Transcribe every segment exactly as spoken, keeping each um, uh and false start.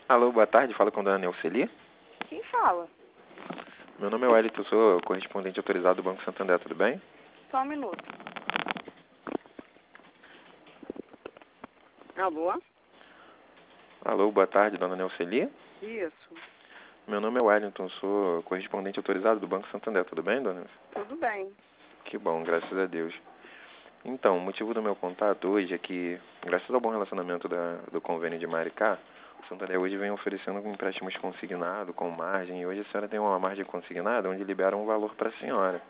Alô, boa tarde, fala com a dona Neuceli. Quem fala? Meu nome é Wellington, eu sou correspondente autorizado do Banco Santander, tudo bem? Só um minuto. Alô? Alô, boa tarde, dona Neuceli. Isso. Meu nome é Wellington, eu sou correspondente autorizado do Banco Santander, tudo bem, dona? Tudo bem. Que bom, graças a Deus. Então, o motivo do meu contato hoje é que, graças ao bom relacionamento da, do convênio de Maricá, o Santander hoje vem oferecendo empréstimos consignados, com margem, e hoje a senhora tem uma margem consignada onde libera um valor para a senhora.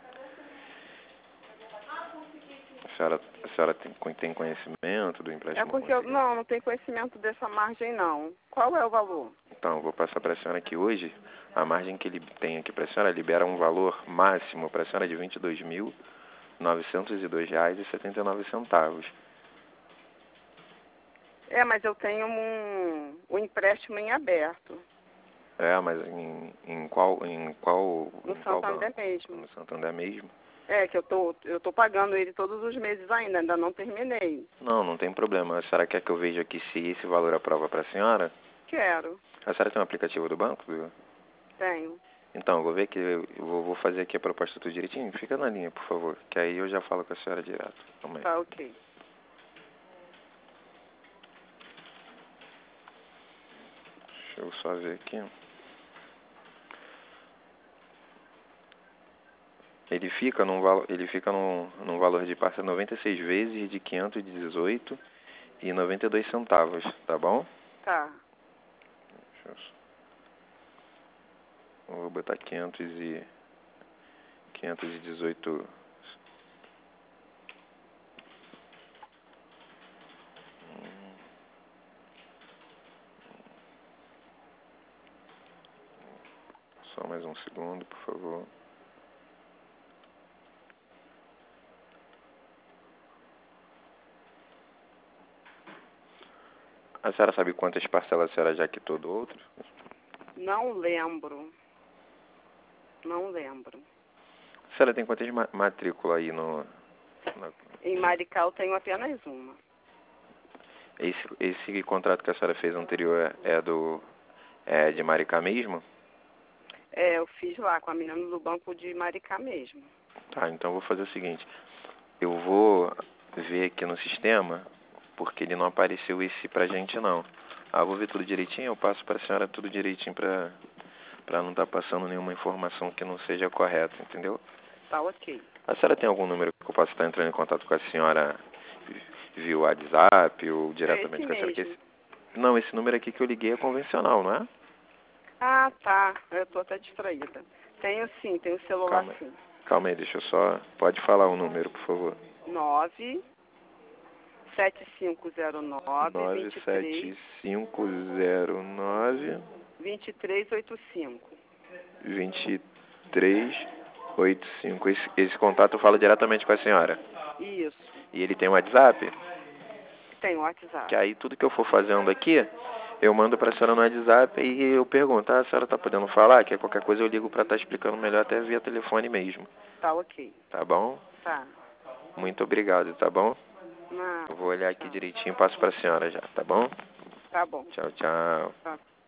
A senhora, a senhora tem, tem conhecimento do empréstimo É porque eu consignado? não, não tenho conhecimento dessa margem não. Qual é o valor? Então, eu vou passar para a senhora que hoje, a margem que ele tem aqui para a senhora libera um valor máximo para a senhora de vinte e dois mil novecentos e dois reais e setenta e nove centavos. É, mas eu tenho um, um empréstimo em aberto. É, mas em, em qual, em qual, No em qual Santander banco? mesmo. No Santander mesmo? É, que eu tô, eu tô pagando ele todos os meses ainda, ainda não terminei. Não, não tem problema. A senhora quer que eu veja aqui se esse valor aprova para a senhora? Quero. A senhora tem um aplicativo do banco? Do... Tenho. Então, eu vou ver que eu vou, vou fazer aqui a proposta tudo direitinho. Fica na linha, por favor, que aí eu já falo com a senhora direto. Calma aí. Tá, ok. Deixa eu só ver aqui. Ele fica num, valo, ele fica num, num valor de passa noventa e seis vezes de quinhentos e dezoito e noventa e dois centavos, tá bom? Tá. Deixa eu, só- eu vou botar quinhentos e quinhentos e dezoito. Só mais um segundo, por favor. A senhora sabe quantas parcelas a senhora já quitou do outro? Não lembro. Não lembro. A senhora tem quantas ma matrículas aí no... Na, Em Maricá eu tenho apenas uma. esse, esse contrato que a senhora fez anterior é, é do... É de Maricá mesmo? É, eu fiz lá com a menina do banco de Maricá mesmo. Tá, então eu vou fazer o seguinte. Eu vou ver aqui no sistema, porque ele não apareceu esse pra gente não. Ah, eu vou ver tudo direitinho, eu passo pra senhora tudo direitinho pra, pra não estar tá passando nenhuma informação que não seja correta, entendeu? Tá, ok. A senhora tem algum número que eu possa estar entrando em contato com a senhora via WhatsApp ou É esse diretamente com a senhora? Que mesmo. esse... Não, esse número aqui que eu liguei é convencional, não é? Ah, tá. Eu tô até distraída. Tenho sim, tenho celular Calma aí. sim. Calma aí, deixa eu só... Pode falar o número, por favor. Nove sete cinco zero nove nove vinte e sete três cinco zero nove vinte e três oitenta e cinco. vinte e três oitenta e cinco. Esse, esse contato fala diretamente com a senhora. Isso. E ele tem um WhatsApp? Tem o Que WhatsApp. aí tudo que eu for fazendo aqui, eu mando pra senhora no WhatsApp e eu pergunto, ah, a senhora tá podendo falar? Que qualquer coisa eu ligo pra estar explicando melhor até via telefone mesmo. Tá, ok. Tá bom? Tá. Muito obrigado, tá bom? Não, Eu vou olhar aqui tchau. direitinho e passo pra senhora já, tá bom? Tá bom. Tchau, tchau. Tá.